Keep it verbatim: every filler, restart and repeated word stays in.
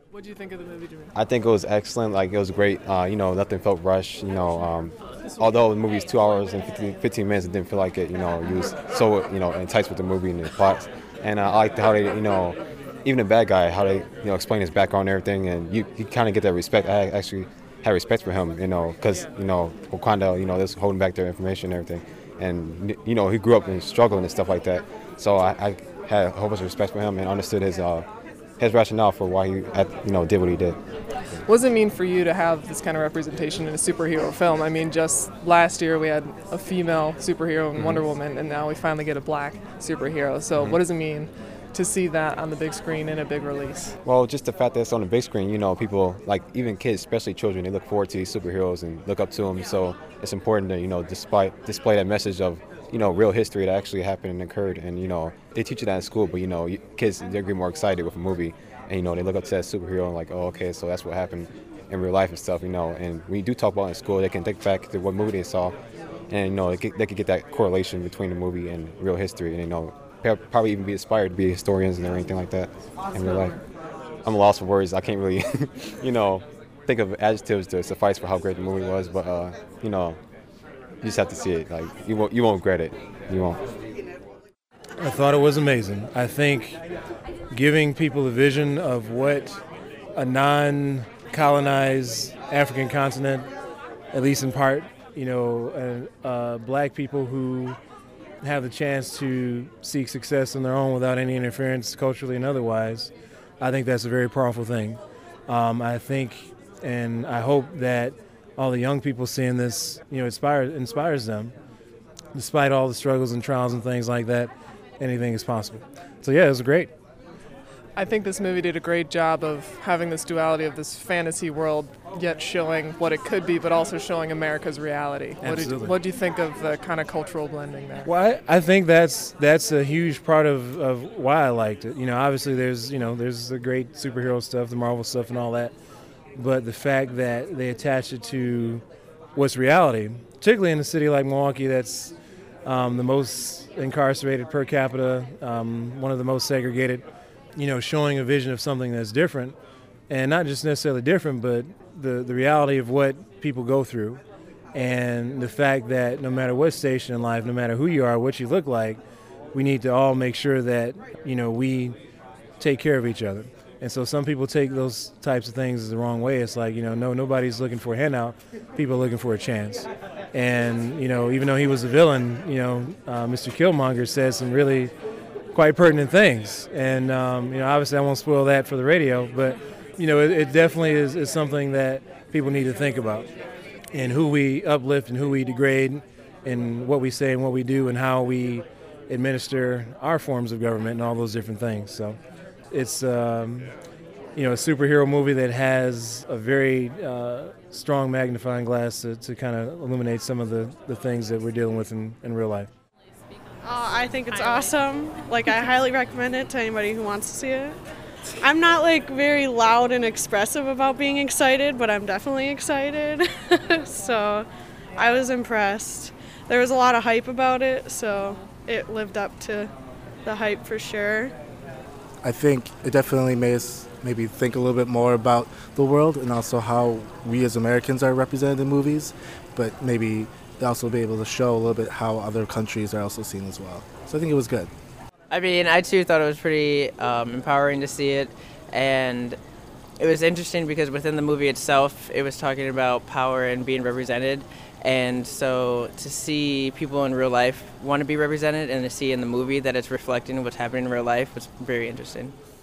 What do you think of the movie, Jimmy? I think it was excellent. Like it was great. Uh, you know, nothing felt rushed. You know, um, although the movie is two hours and fifteen, fifteen minutes, it didn't feel like it. You know, you was so you know enticed with the movie and the plots. And uh, I liked how they, you know, even the bad guy, how they you know explain his background and everything, and you, you kind of get that respect. I actually had respect for him, you know, because you know Wakanda, you know, they're holding back their information and everything, and you know he grew up in struggling and stuff like that. So I, I had a whole bunch of respect for him and understood his. Uh, his rationale for why he, you know, did what he did. What does it mean for you to have this kind of representation in a superhero film? I mean, just last year we had a female superhero in mm-hmm. Wonder Woman, and now we finally get a black superhero. So mm-hmm. what does it mean to see that on the big screen in a big release? Well, just the fact that it's on the big screen, you know, people, like even kids, especially children, they look forward to these superheroes and look up to them. So it's important to, you know, despite, display that message of, you know, real history that actually happened and occurred. And, you know, they teach you that in school, but, you know, kids, they get more excited with a movie. And, you know, they look up to that superhero and like, oh, okay, so that's what happened in real life and stuff, you know. And when you do talk about it in school, they can think back to what movie they saw. And, you know, they could, they could get that correlation between the movie and real history. And, you know, probably even be inspired to be historians and everything like that in real life. I'm lost for words. I can't really, you know, think of adjectives to suffice for how great the movie was. But, uh, you know, you just have to see it. Like you won't, you won't regret it. You won't. I thought it was amazing. I think giving people a vision of what a non-colonized African continent, at least in part, you know, uh, uh, black people who have the chance to seek success on their own without any interference culturally and otherwise, I think that's a very powerful thing. Um, I think and I hope that all the young people seeing this, you know, inspires inspires them. Despite all the struggles and trials and things like that, anything is possible. So yeah, it was great. I think this movie did a great job of having this duality of this fantasy world, yet showing what it could be, but also showing America's reality. What, did, what do you think of the kind of cultural blending there? Well, I, I think that's that's a huge part of, of why I liked it. You know, obviously there's you know there's the great superhero stuff, the Marvel stuff, and all that, but the fact that they attach it to what's reality, particularly in a city like Milwaukee, that's um, the most incarcerated per capita, um, one of the most segregated. You know, showing a vision of something that's different, and not just necessarily different, but the, the reality of what people go through, and the fact that no matter what station in life, no matter who you are, what you look like, we need to all make sure that, you know, we take care of each other. And so some people take those types of things the wrong way. It's like, you know, no, nobody's looking for a handout. People are looking for a chance. And, you know, even though he was a villain, you know, uh, Mister Killmonger said some really quite pertinent things, and um, you know, obviously I won't spoil that for the radio, but you know, it, it definitely is, is something that people need to think about, and who we uplift and who we degrade, and what we say and what we do, and how we administer our forms of government and all those different things. So it's um, you know, a superhero movie that has a very uh, strong magnifying glass to, to kind of illuminate some of the, the things that we're dealing with in, in real life. Uh, I think it's awesome. Like, I highly recommend it to anybody who wants to see it. I'm not, like, very loud and expressive about being excited, but I'm definitely excited. So I was impressed. There was a lot of hype about it, so it lived up to the hype for sure. I think it definitely made us maybe think a little bit more about the world and also how we as Americans are represented in movies, but maybe also be able to show a little bit how other countries are also seen as well. So I think it was good. I mean, I too thought it was pretty um, empowering to see it, and it was interesting because within the movie itself, it was talking about power and being represented, and so to see people in real life want to be represented and to see in the movie that it's reflecting what's happening in real life was very interesting.